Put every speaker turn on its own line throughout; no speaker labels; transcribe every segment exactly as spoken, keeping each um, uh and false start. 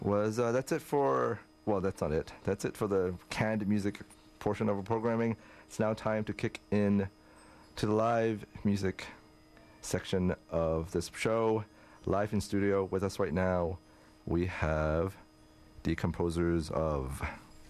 was uh, that's it for, well, that's not it. That's it for the canned music portion of our programming. It's now time to kick in to the live music section of this show. Live in studio with us right now, we have the composers of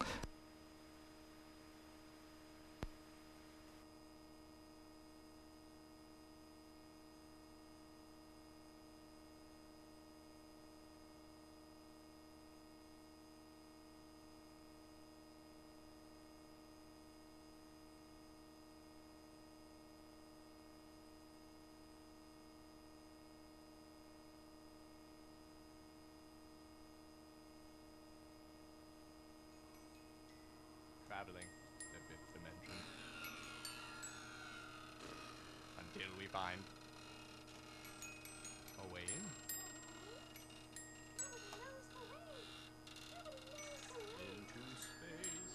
traveling the fifth dimension until we find a way in. Into space.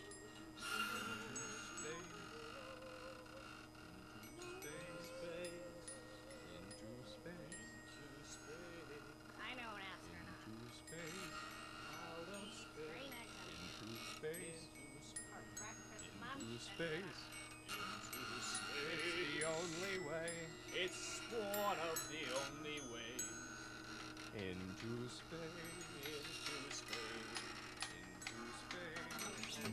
Into space. Into space.
I know an astronaut.
Into space. Out of space. Into space.
Our breakfast
Into
lunch.
space. Into space. It's the only way.
It's one of the only ways.
Into space.
Into space.
Into space.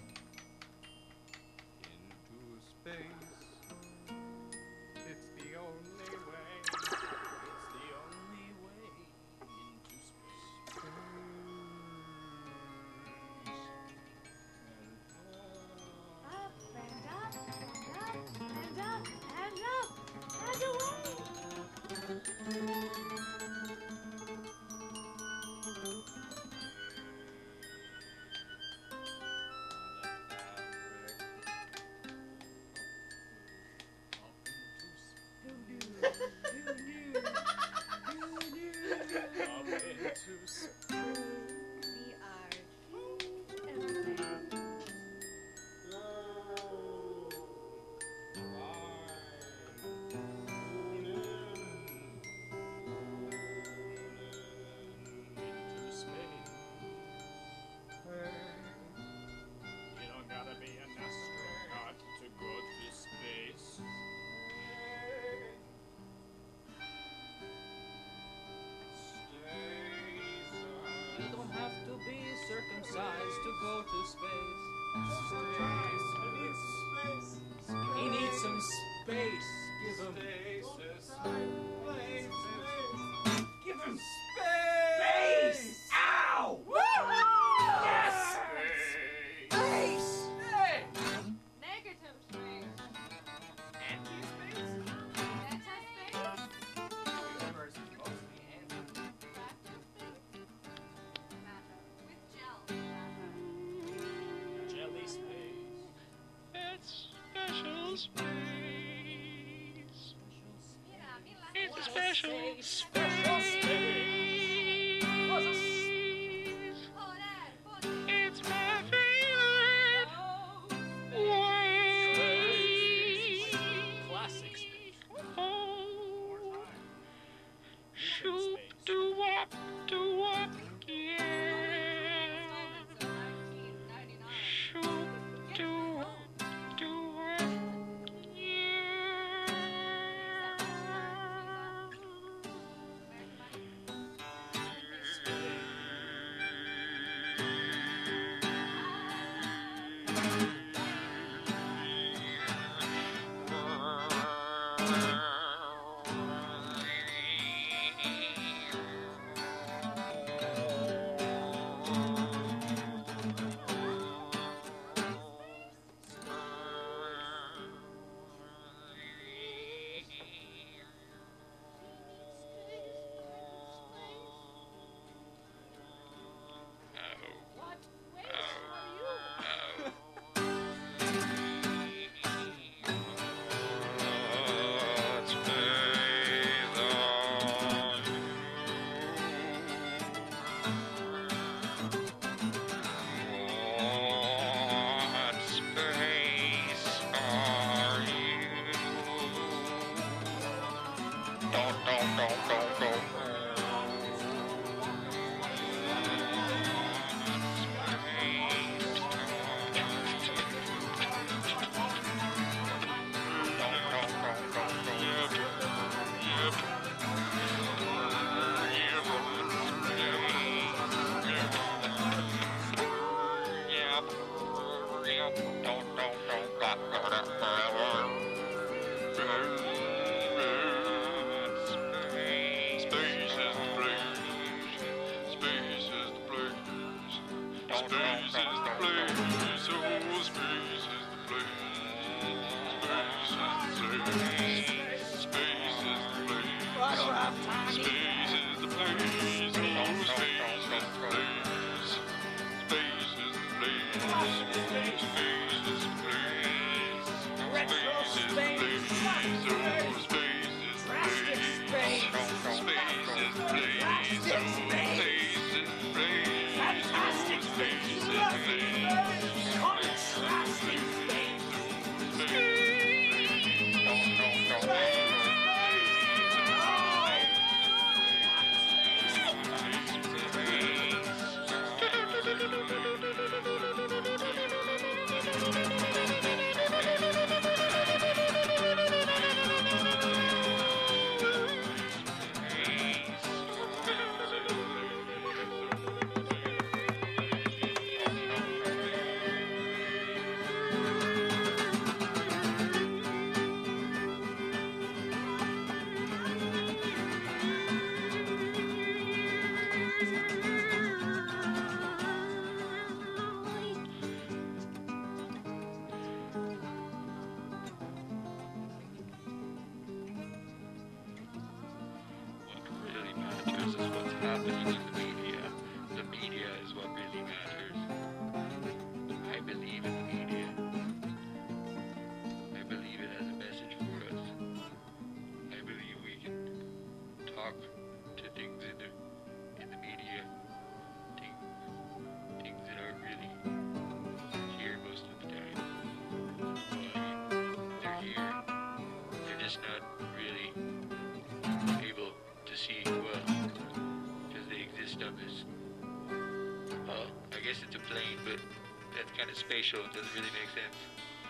Into space. It's the only way.
It's the only way into space.
Up and up and up and up and up and away.
Up into space.
We are cheese and bacon.
Into space. You don't gotta be an astronaut to go to space.
You don't have to be circumcised to go to space. He needs some space. Give him Give him space! Ow! Yes! Space! Hey!
Negative space.
Anti-space?
Anti-space.
The universe is mostly anti.
Fractal space. Matter. With gel.
Jelly space.
It's special space.
Mira, mira.
It's a special
Special space.
Joder, joder.
It's my favorite way.
Classic space.
Oh, shoot, do wop, do wop, yeah.
Installments of nineteen ninety-nine.
Shoot, do wop, do wop, yeah. Space is the place. Oh, space is the place. Space is the place. Space is the place. Space is the place. Oh, space is the place. Space is the place. Space is the place.
Retro
Space is the
space.
place. Oh, space is the
Drastic
place.
space.
Space is the place. Oh,
Plastic
space
space.
is the place.
Fantastic
Oh,
space.
space is the
Lovely
place.
space. Contrasting space.
What really matters is what's happening in the media. The media is what really matters. I believe in the media. I believe it has a message for us. I believe we can talk to things in the in the media, things things that aren't really here most of the time. Well, I mean, they're here. They're just not really able to see well because they exist on this. Well, I guess it's a plane, but that's kind of spatial. It doesn't really make sense.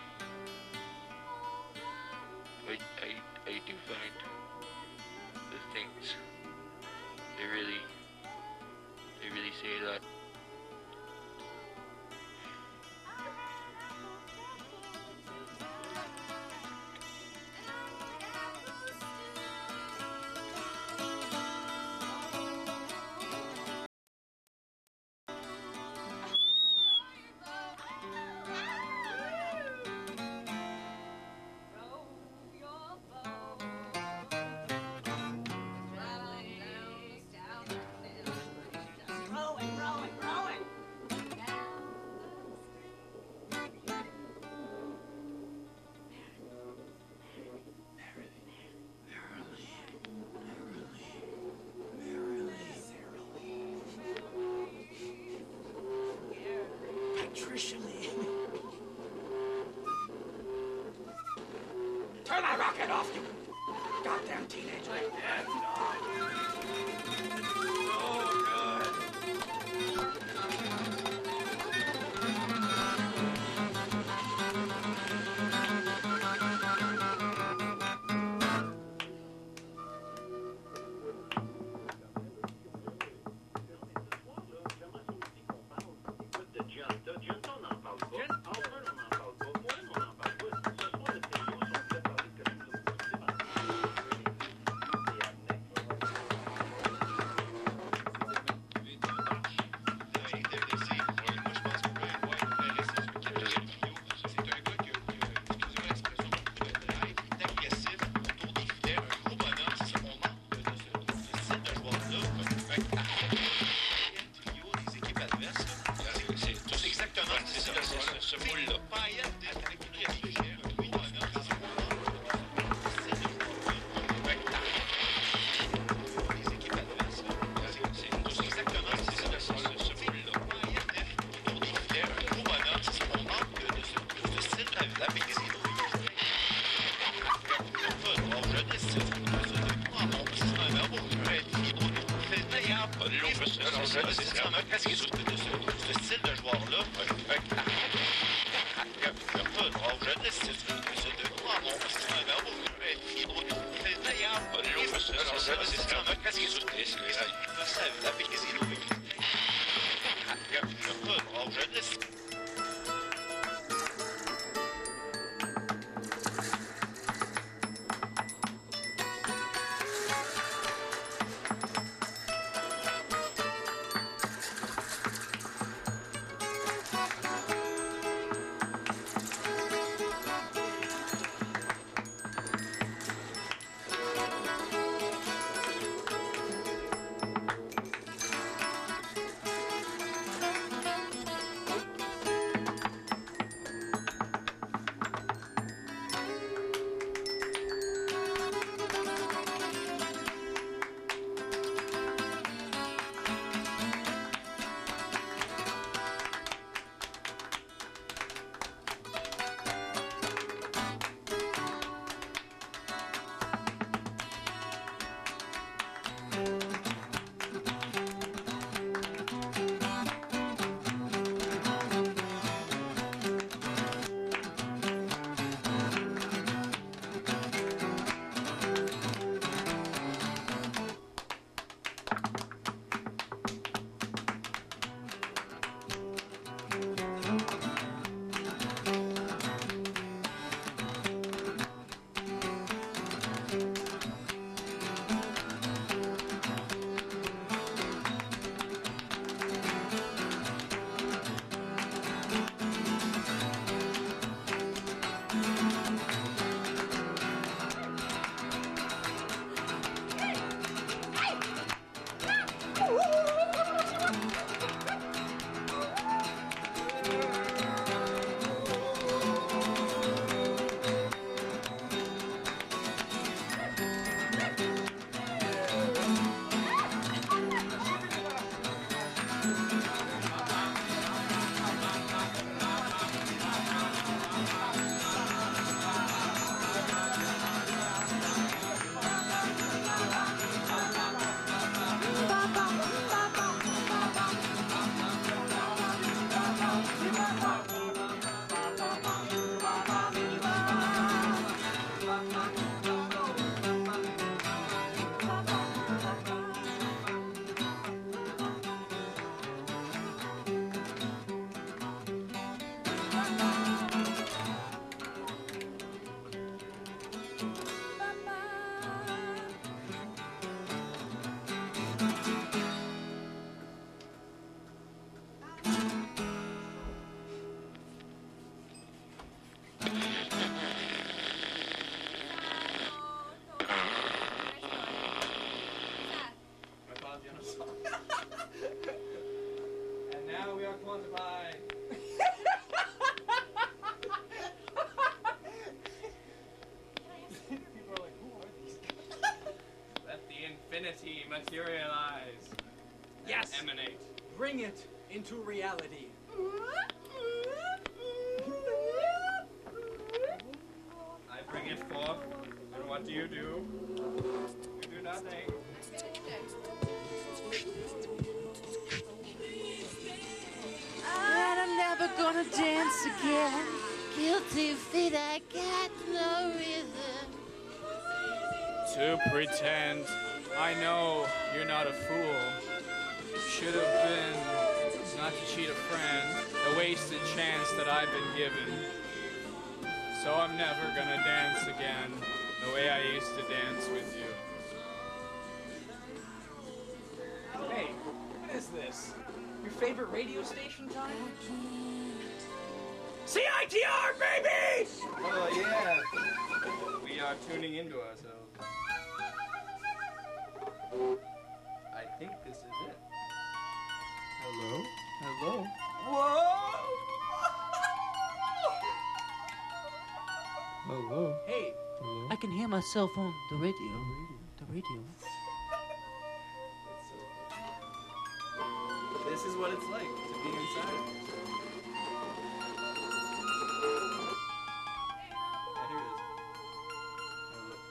I, I, I do find the things they really, they really say a lot.
Rowing, rowing, rowing. Patricia Lee. Turn that rocket off, you goddamn teenager. got quantify. People are like, who are these guys?
Let the infinity materialize. and
Yes.
Emanate.
Bring it into reality.
I bring it forth, and what do you do? You do nothing.
And I'm never gonna dance again. Guilty feet, I got no rhythm.
To pretend I know you're not a fool. Should have been not to cheat a friend, a wasted chance that I've been given. So I'm never gonna dance again the way I used to dance with you.
Hey, what is this? Your favorite radio station time? C I T R, baby!
Oh, yeah. We are tuning into ourselves. I think this is it. Hello?
Hello?
Whoa!
Hello?
Hey,
I can hear myself on the radio. The radio.
This is what it's like to be inside. Yeah, here it is. Oh, look.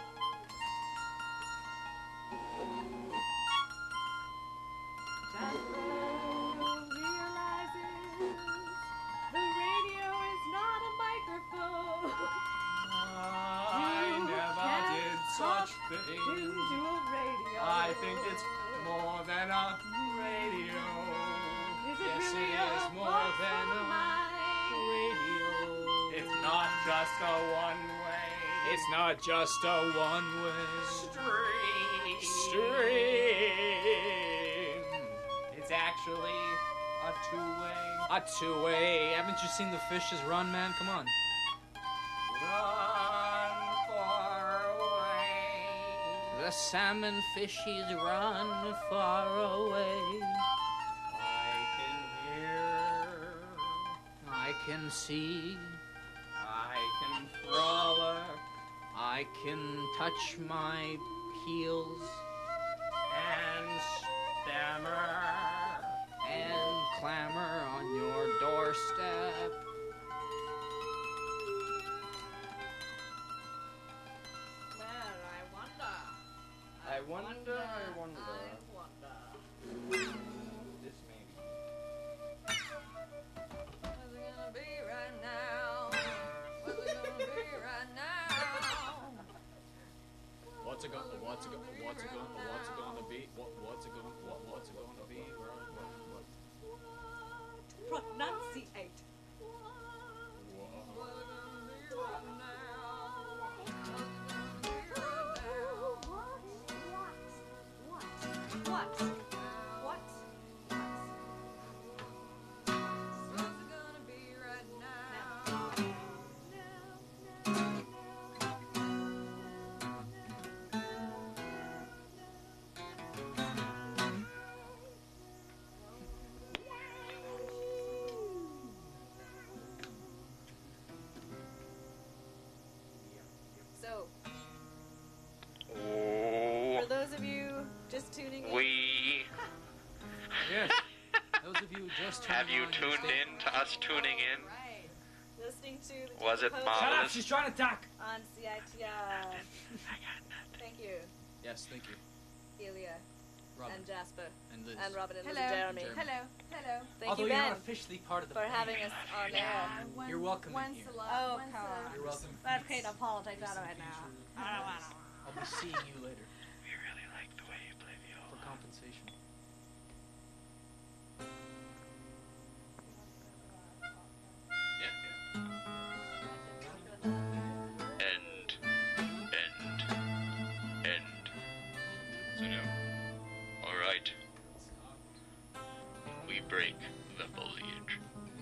Jasper realizes the radio is not a microphone.
I
You
never
can't
did
talk
such
Into
things.
a radio.
I think it's more than a radio.
Is it
Yes,
really
it
a
is more
force
than
of
a
mind?
radio. It's not just a one-way
It's not just a one-way
stream.
stream.
It's actually a two-way.
A two-way. Haven't you seen the fishes run, man? Come on.
Run far away.
The salmon fishies run far away.
I can hear.
I can see.
I can frolic.
I can touch my heels
And stammer.
and clamor on your doorstep.
Well, I wonder.
I wonder, I wonder.
I wonder.
This maybe.
What's it gonna be right now? What's it gonna be right now?
What's it going? What's it going? What's it going? What's it going to be? What? What's it going? What? What's it going to be? What? What? What?
Pronunciate. What? What? What? What's it gonna be right now? So,
Oh,
for those of you just tuning in,
we
Yes. Those of you just
have you
on,
tuned
stay-
in to us tuning in?
right, listening to the
Was it
Post
shut up,
marvelous?
she's trying to talk.
on C I T R. Thank you,
Yes, thank you,
Ilya
Robin
and Jasper
and Liz.
and Robin and Liz
Hello.
and Jeremy.
Jeremy.
Hello. Hello.
Thank
Although
you,
you're
Ben,
not officially part of the
for
band.
having us on air.
One-
You're welcome in
Once
here.
a lot.
Oh,
once
come
a-
on.
You're welcome.
Let's create a politics out of it now. I don't want to.
I'll be seeing you later
We really like the way you play
for
viola.
compensation.
Yeah, yeah. End. End. End. So now, all right. We break the foliage.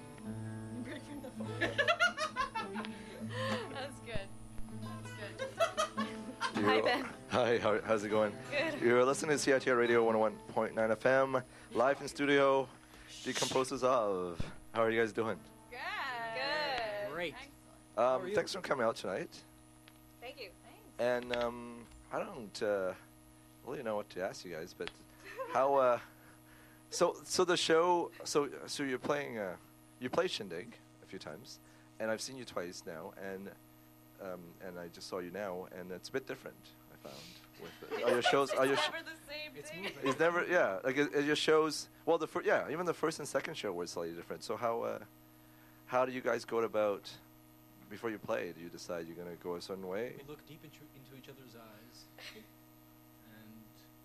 That's good. That's good. Hi,
You're-
Ben.
Hi, how, how's it going?
Good.
You're listening to C I T R Radio one oh one point nine F M, live in studio Decomposers of. How are you guys doing?
Good.
Good.
Great.
Um,
are you?
thanks for coming out tonight.
Thank you.
And um, I don't uh, really know what to ask you guys, but how? Uh, so so the show. So so you're playing. Uh, you play Shindig a few times, and I've seen you twice now, and um, and I just saw you now, and it's a bit different. I found with the, are your shows. Are your sh-
Never the same
It's
thing.
moving.
it's never yeah like it, it your shows. Well, the fir- yeah even the first and second show were slightly different. So how uh, how do you guys go about? Before you play, do you decide you're gonna go a certain way?
We look deep into, into each other's eyes, and you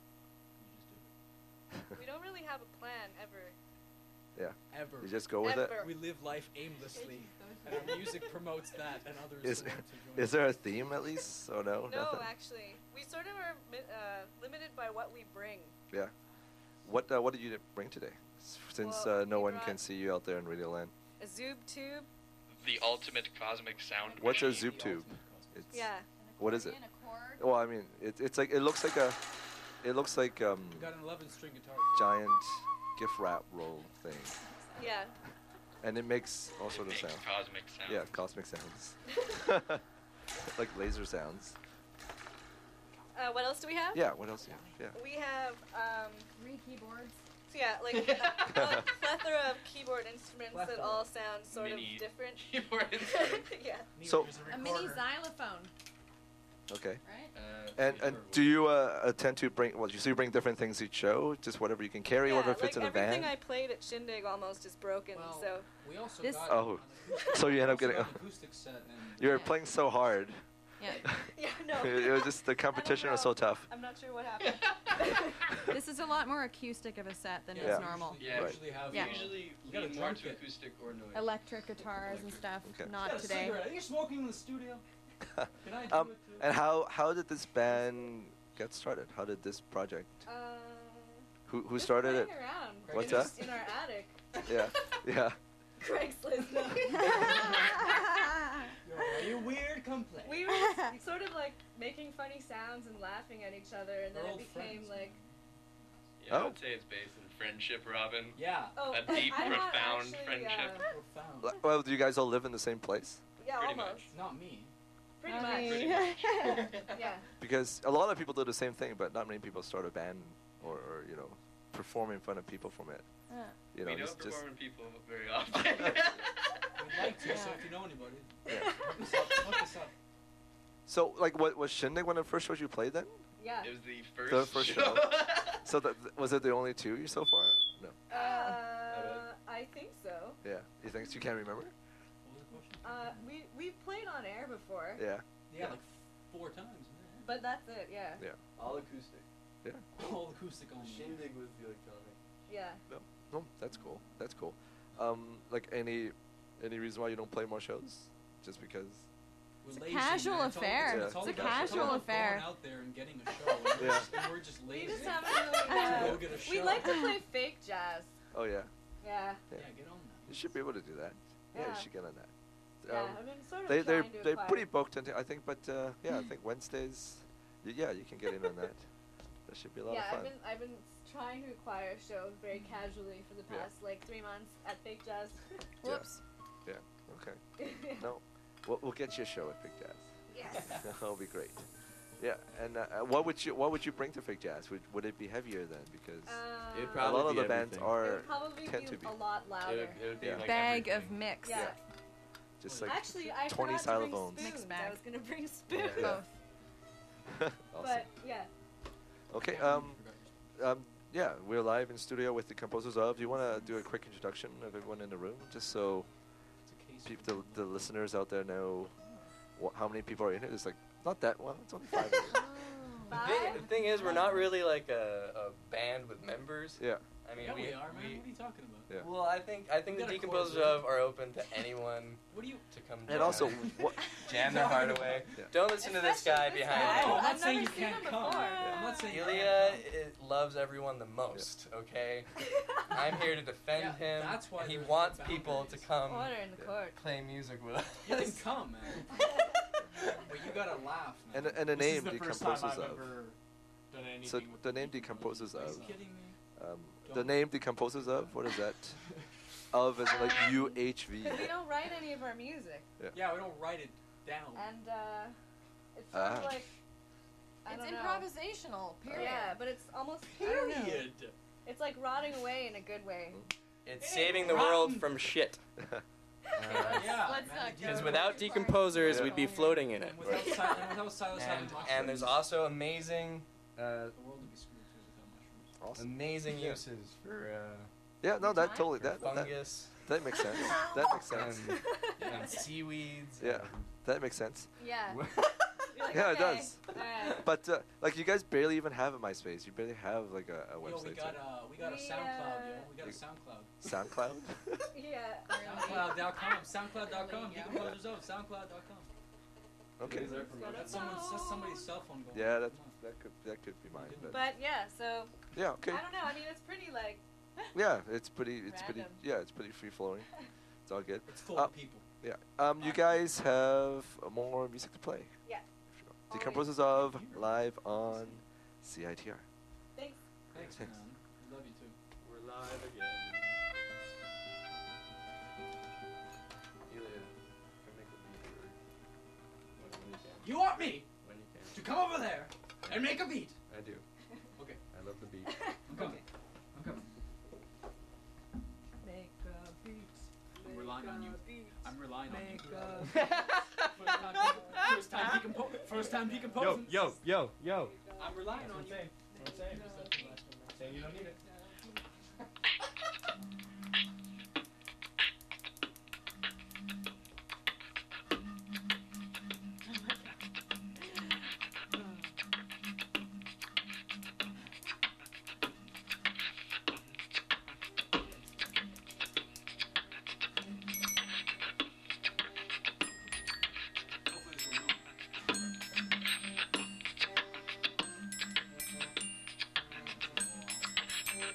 just do
We don't really have a plan ever.
Yeah,
it. Ever.
you just go with it.
Ever.
We live life aimlessly, and our music promotes that, and others
Is
want to join.
is there a theme at least? Oh no,
No,
nothing.
actually, we sort of are mi- uh, limited by what we bring.
Yeah. What uh, what did you bring today? S- Since
Well,
uh, no
we
one
brought-
can see you out there in Radio Land.
A Zoob tube.
The ultimate cosmic sound.
What's a
machine.
Zoop tube? It's,
Yeah.
What is it?
And a chord.
Well, I mean, it, it's like it looks like a, it looks like um
We got an eleven-string guitar.
giant gift wrap roll thing,
Yeah.
and it makes all
It
sort of
makes
sounds.
cosmic sound.
Yeah, cosmic sounds. Like laser sounds.
Uh, what else do we have?
Yeah. What else? Yeah.
We have, um,
Three keyboards.
so yeah, like a, a plethora of keyboard instruments that
Plethora.
all sound sort
Mini
of different.
keyboard instrument.
Yeah.
So-
There's
A mini
recorder.
xylophone,
Okay.
right?
Uh,
And and do you uh, attend to bring? Well, you so you bring different things each show, just whatever you can carry,
Yeah,
whatever fits
like
in the
everything
van.
I played at Shindig almost is broken,
Well,
so
we also
This-
got
Oh.
an acoustic-
So you end
we
up getting-
also got an acoustic set and
You were
Yeah.
playing so hard.
Yeah.
yeah, no.
it was just the competition was so
know.
tough.
I'm not sure what happened.
This is a lot more acoustic of a set than
Yeah.
is normal.
Yeah,
Right.
usually have
Yeah.
uh,
Usually
You got a
lean more
drum
to
kit.
acoustic or noise.
Electric guitars and stuff.
Okay.
Not
got a
today.
cigarette. Are you smoking in the studio? Can I do
Um,
it too?
and how how did this band get started? How did this project?
Uh,
Who who
just
started it?
playing around.
What's
in,
that?
In our attic.
Yeah, yeah.
Craigslist. No.
Yo, are you weird? Come play.
We were just sort of like making funny sounds and laughing at each other, and then
We're
it
old
became
friends.
like,
Yeah, I
Oh.
would say it's based in friendship, Robin.
Yeah.
oh,
A deep,
I'm not
profound
actually,
friendship.
Uh,
Profound.
L- Well, do you guys all live in the same place?
yeah,
Pretty
almost.
much.
Not me.
Pretty
I
much.
mean-
Pretty much.
Yeah.
Because a lot of people do the same thing, but not many people start a band or, or you know perform in front of people from it.
Yeah.
You know,
we don't
just, just
perform in people very often.
We'd like to, so
Yeah.
if you know anybody,
yeah.
hook us up. Hook us up.
So like, what was Shindig one of the first shows you played then?
Yeah.
It was the first,
The first show. So that was it the only two you so far? No.
Uh, I think so.
Yeah. You think you can't remember?
What was the question?
Uh, we we played on air before,
Yeah.
Yeah, like four times. Man.
but that's it. Yeah.
Yeah.
All acoustic.
All acoustic only.
Shindig was the electronic.
Yeah.
No, that's cool. That's cool. Um, like any any reason why you don't play more shows? Just because?
We're
It's a
lazy,
casual
man. It's all-
affair.
Yeah.
it's all
It's a
about-
casual
all about
affair.
Going out there and getting a show. And we're,
Yeah.
just, and we're just
We
lazy.
just haven't really.
To go
Uh,
get a
we
show.
like to play fake jazz.
Oh yeah.
Yeah.
Yeah, get on that.
You should be able to do that. Yeah, you
Yeah.
should get on that.
Yeah.
Um,
I've been sort of
they they're
trying to
they're
acquire-
pretty booked, into, I think. But uh, yeah, I think Wednesdays. y- Yeah, you can get in on that. That should be a lot
Yeah,
of
I've
fun.
been I've been trying to acquire shows very casually for the
Yeah.
past like three months at Fake Jazz.
Whoops.
Yeah. Okay. No, we'll, we'll get you a show at Big Jazz.
Yes.
That'll be great. Yeah, and uh, uh, what would you what would you bring to Fake Jazz? Would would it be heavier then? Because
Uh,
It'd
a
probably
lot of
be
the bands
everything.
it
are
would probably
tend
be
to be
a lot
It
louder.
would, it would be
Yeah.
like
Bag of
everything.
mix.
Yeah.
just like
Actually, I
twenty
forgot to bring
xylophones.
spoons.
Mixed
I
bag.
was gonna bring spoons.
Yeah.
Both.
awesome.
But yeah.
Okay. Um. Um. Yeah, we're live in studio with the composers of. Do you want to do a quick introduction of everyone in the room, just so peop the, the listeners out there know wh- how many people are in it? It's like not that one. It's only five. of us.
The thing, the thing is, we're not really like a, a band with members.
Yeah.
I mean,
Yeah,
we,
we are, man.
we-
What are you talking about?
Yeah.
Well, I think I think
We
the
got a chorus,
decomposers
right?
of are open to anyone
What do you?
to come.
And
join
also,
us.
what?
jam their heart away.
Yeah.
Don't listen to this
Especially
guy
this
behind
guy.
you.
No, I'm not
I've
saying
never
you
seen
can't
him
come.
before.
I'm not saying you
Ilya
can't come.
is, loves everyone the most. Okay, I'm here to defend
Yeah,
him.
that's why
and he
there's
wants
no
people to
boundaries.
come
Order in the
Yeah.
court.
play music with us.
You can come, man. But you gotta laugh, man.
And and the
This
name
is the first time
decomposes
I've
of.
ever done anything
So
with
the name decomposes
Are you
of.
kidding me?
Um, The name Decomposers of? What is that? Of is like U H V.
Because we don't write any of our music.
Yeah.
Yeah, we don't write it down.
And uh, it's sort of
Ah.
like. I
It's
don't know.
improvisational, period.
Yeah, but it's almost. I don't know.
Period.
It's like rotting away in a good way.
It's
It
saving
ain't
the world
rotten.
from shit.
Yeah.
Let's
man,
not
it
go
Because
is.
without decomposers,
Yeah.
we'd be floating in it.
And without, si- and without Silas having
And,
mushrooms,
and there's also amazing, uh,
the world would be screwed too without mushrooms.
Awesome.
amazing
Yeah.
uses for uh,
Yeah, no, that
Time?
totally
for
that, that
fungus
that makes sense. That makes sense.
and, and seaweeds.
Yeah.
and-
That makes sense.
Yeah. You're like,
Yeah, it
okay,
does.
alright.
But uh, like you guys barely even have a MySpace. You barely have like a, a
Yo,
website.
we got a we got a
We,
SoundCloud, yo.
uh,
We got a
we-
SoundCloud.
SoundCloud.
Yeah.
SoundCloud dot com. SoundCloud dot com.
Really, yeah.
Decomposers of SoundCloud dot com.
Okay.
That's someone's that's somebody's cell phone going.
Yeah,
off.
that
Come on.
that could that could be mine. But
But yeah, so
yeah, okay.
I don't know. I mean, it's pretty like.
Yeah, it's pretty. It's pretty.
Random.
Yeah, it's pretty free flowing. It's all good.
It's full
Uh,
of people.
Yeah. Um, you guys have uh, more music to play.
Yeah.
Sure. Decomposers of live on C I T R.
Thanks.
Thanks, man. We love you too.
We're live again.
Ilya, can make a beat or when, when you can.
You want me
When you can.
to come over there and make a beat?
I do.
Okay.
I love the beat.
I'm coming. I'm coming.
Make a beat.
I'm relying on you. I'm relying on you.
Make a
First time, first time decompo- First time decomposing.
yo, yo.
I'm relying on you.
I'm saying, saying you don't need it.
Hopefully this will move.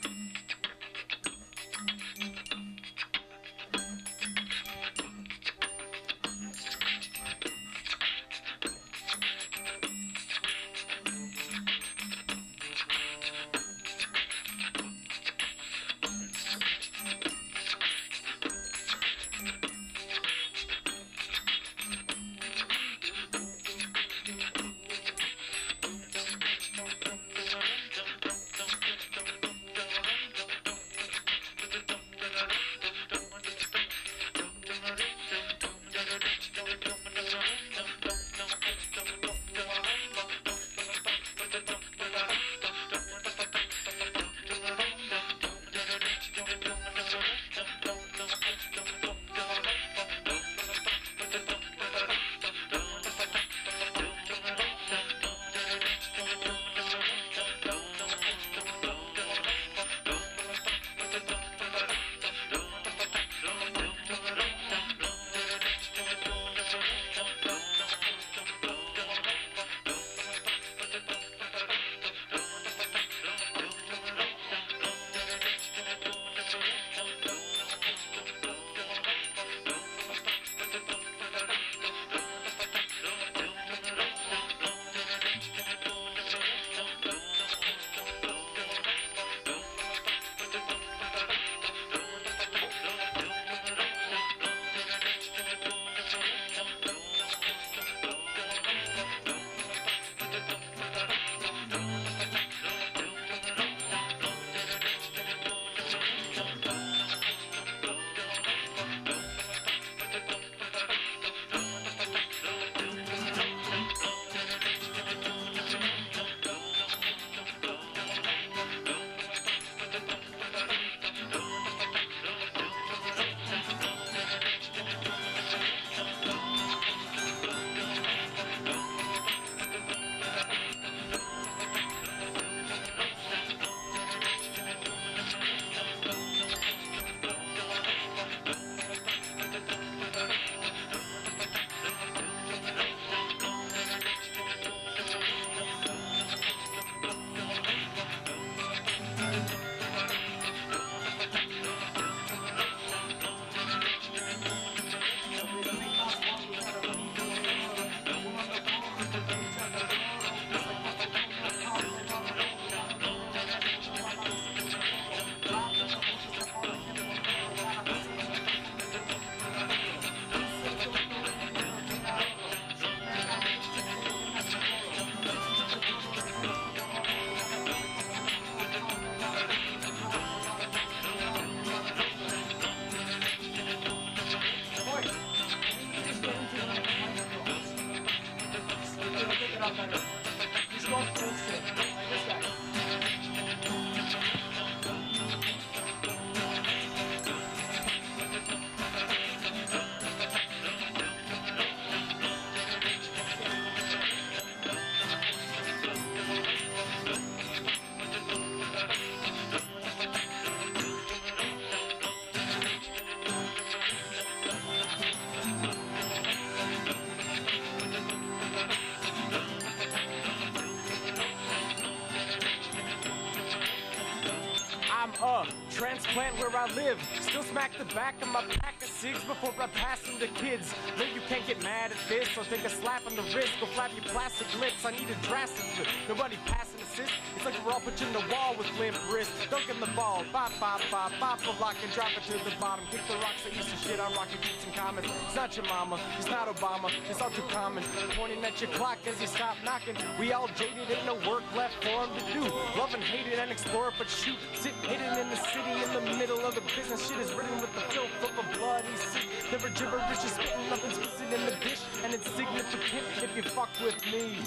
plant where I live. Still smack the back of my pack of cigs before I pass them to kids. No, you can't get mad at this or take a slap on the wrist. Go flap your plastic lips. I need a drastic flip. Nobody passing assist. It's like we're all put in the wall with limp wrists. Don't give them the ball. Bop, bop, bop, bop a block and drop it to the bottom. Kick the rocks, I used to shit on rocket beats and comments. It's not your mama. It's not Obama. It's all too common. Pointing at your clock as you stop knocking. We all jaded, ain't no work left for them to do. Love and hate it and explore it, but shoot. Sit hidden in the city in the middle of the business. Shit is written with the filth of a bloody sick. Never gibberish is spitting, nothing's missing in the dish. And it's significant if you fuck with me.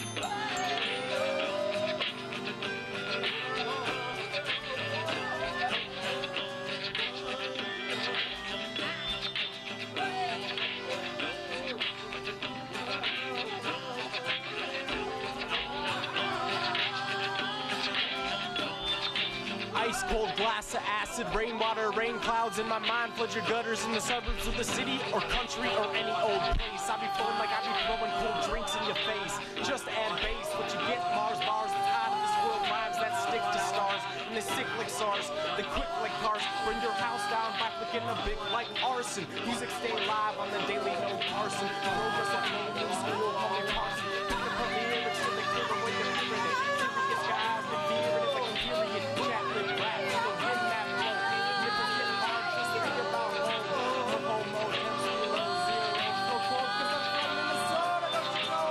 Ice cold glass of acid, rainwater, rain clouds in my mind. Flood your gutters in the suburbs of the city or country or any old place. I be feeling like I be throwing cold drinks in your face. Just add bass, what you get, Mars bars. The tide of this world rhymes that stick to stars. And they sick like SARS, they quick like cars. Burn your house down by flicking a bit like arson. Music stay live on the Daily No Carson. The progress of no new school, call me Carson. Pick up the lyrics till they clear away the hearing it. Serious guys, the fear it is like a period. Chat with rap, so win that flow. Nippers get hard, just think about home. No homo, M zero, zero. No cold, cause I'm from Minnesota, don't you know?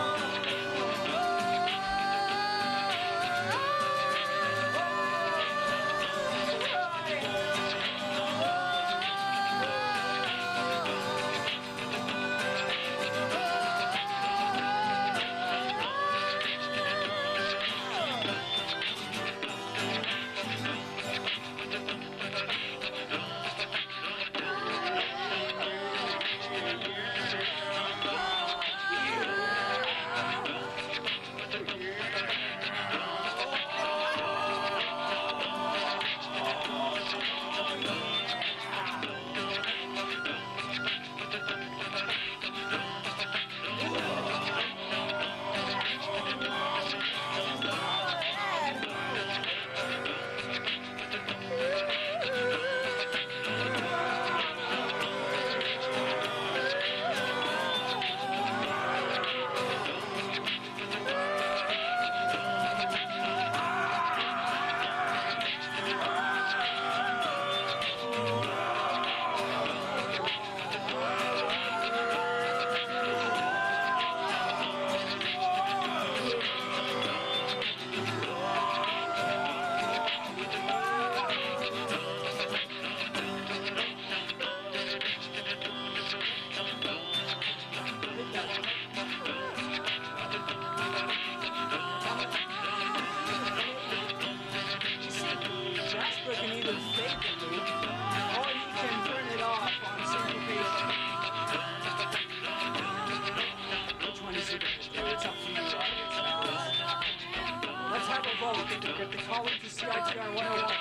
Jasper can either fake the loop, or you can turn it off on syncopation. Which one is it? It's up to you, audience members. Let's have a vote. Get the call into C I T R one oh one.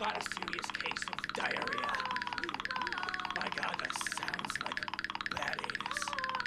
got a serious case of diarrhea. My God, that sounds like a bad anus.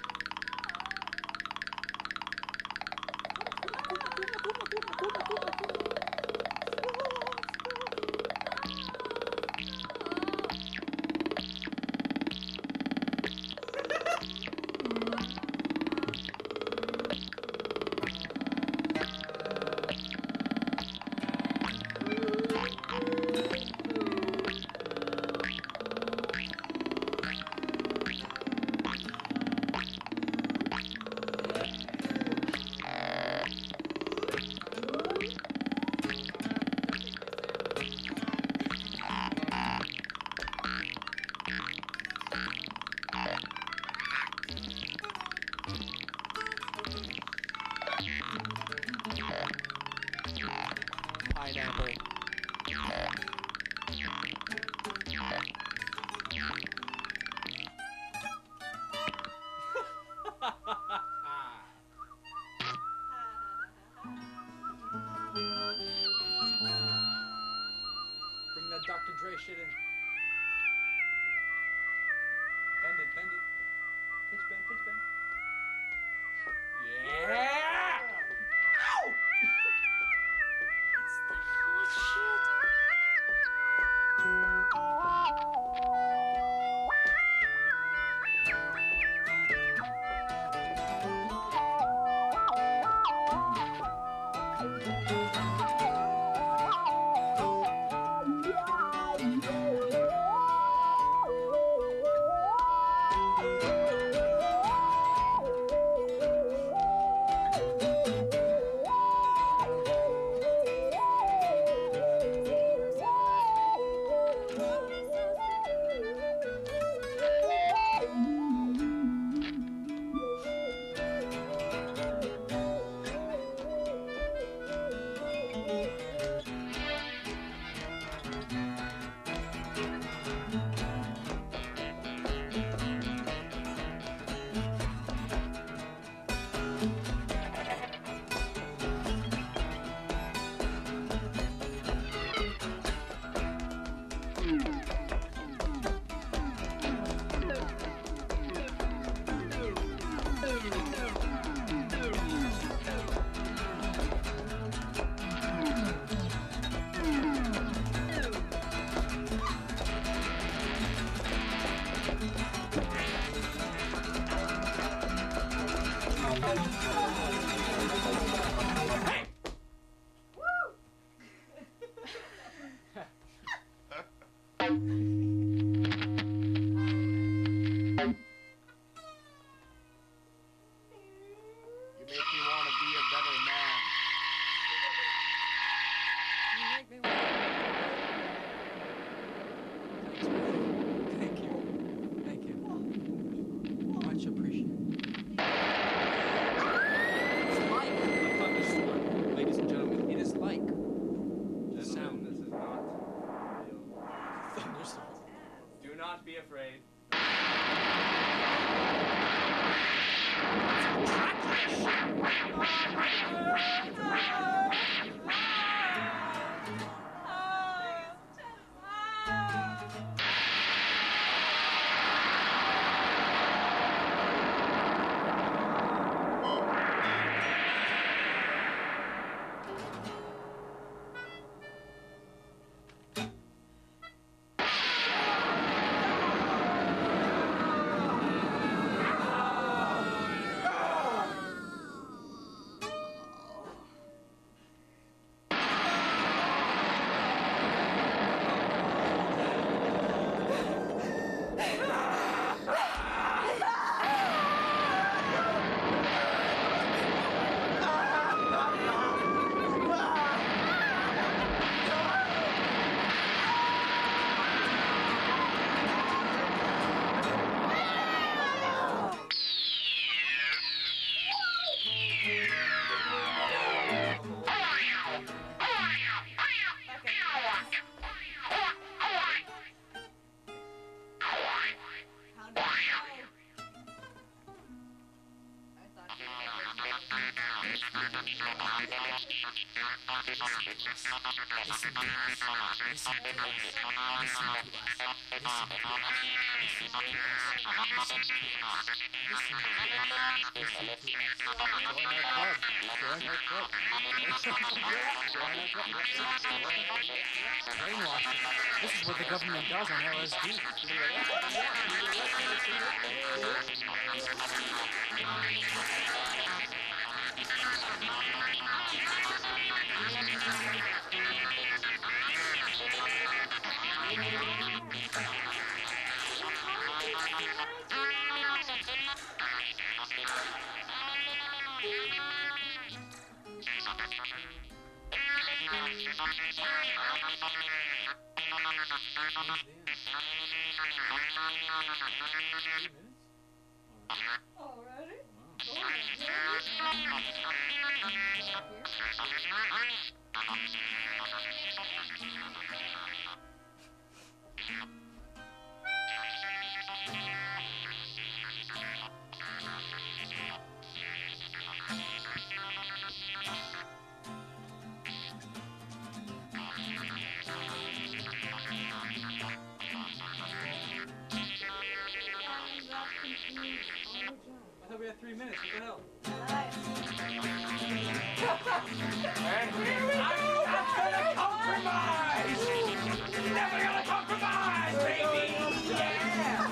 Pineapple.
Bring that Doctor Dre shit in. Bend it, bend it. Pitch bend, pitch bend. Yeah! Ow!
Brainwashing. This is what the government does on L S D.
Already?
I thought we had three minutes. What the hell?
And here we go! I'm gonna compromise! Never gonna compromise, baby! Yeah!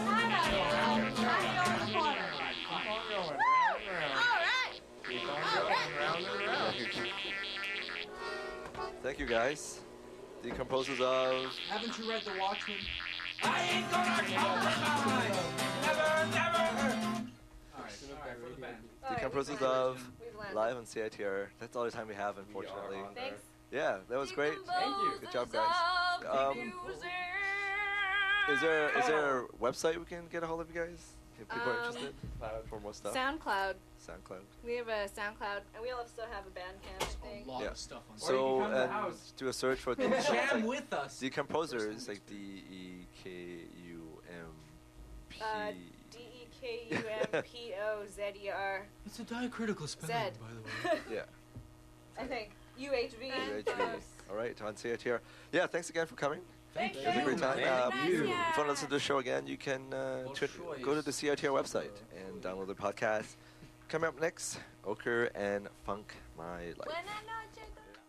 Thank you, guys. Decomposers of.
Haven't you read The Watchmen?
I ain't gonna compromise! Never, never!
Alright, alright, for the band.
Decomposers of
We've landed.
live on C I T R. That's all the time we have, unfortunately.
Thanks.
Yeah, that was great. Thank you. Good job, guys. Um, is there is there a website we can get a hold of you guys if people are
Um,
interested for more stuff?
SoundCloud.
SoundCloud.
We have a SoundCloud, and we also have a Bandcamp thing.
A lot
Yeah.
of stuff on
So
Or you can come to the
and
house.
do a search for
Jam
like
with us.
Decomposers, like D E K U M P.
Uh, D E K U M P O Z E R.
It's a diacritical
Z.
spelling, by the way.
Yeah.
I think. U H V.
U H V. All right, on C I T R. Yeah, thanks again for coming.
Thank
It was a great time.
Thank
Um,
you.
If you want to listen to the show again, you can uh,
Well,
twi-
choice.
go to the C I T R website and download the podcast. Coming up next, Ochre and Funk My Life.
Buenas noches.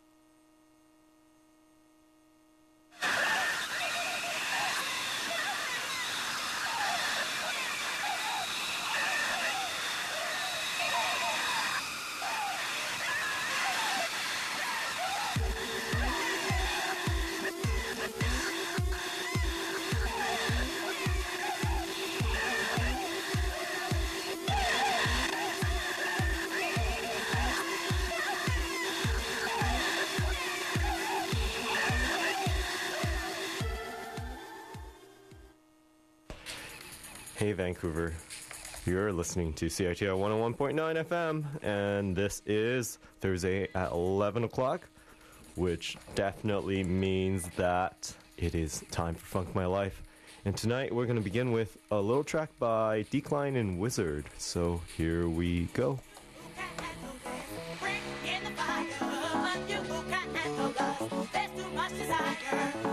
Hey Vancouver, you're listening to C I T R one oh one point nine F M, and this is Thursday at eleven o'clock, which definitely means that it is time for Funk My Life. And tonight we're going to begin with a little track by Decline and Wizard, so here we go.
In the fire, but you can't handle us. There's too much desire.